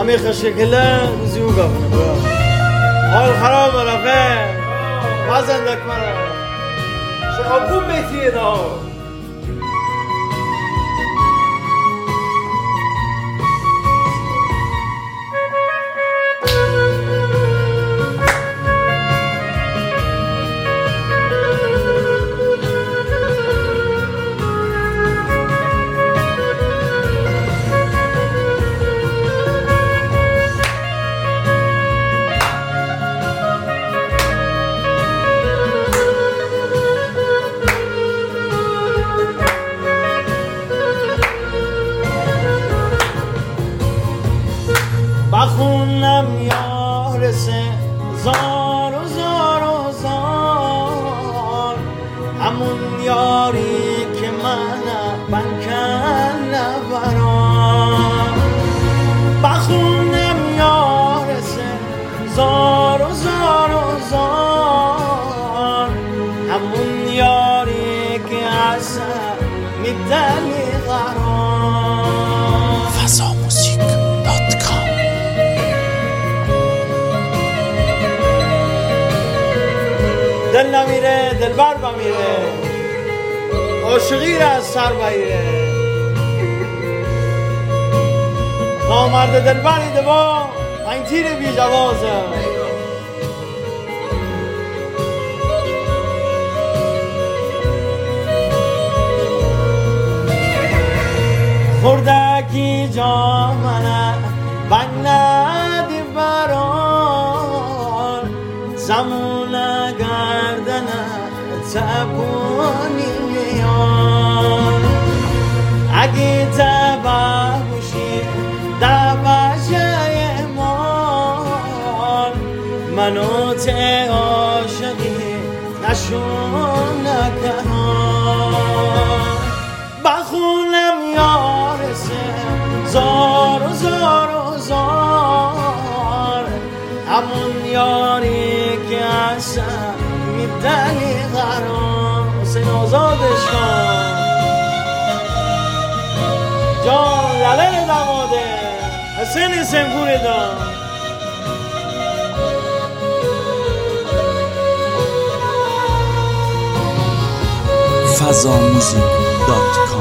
عميق الشكلة زيوقة من برا حال خراب رفع ما زندك مرة شعبون بيتي ده بخونم یار سه زار و زار و زار همون یاری که من کن نبرام بخونم یار سه زار و زار و زار همون یاری که اصلا میدنی غرام fazamuzik.com دل نمیره دلبر بمیره عاشقی را از سر بگیره نامرد دلبری دوا این تیر بی جوازه خوردکی جامنه بندی بران زمونه گردنه تبونی میان اگه تبه بوشی دبجه مان منو ته عاشقی نشون نکنان بخونم یار سه زار و زار و زار همون یاری که اصلا میدنی غرام حسین آزادش کن جان لله دماده حسین سنگوری دان fazamuzik.com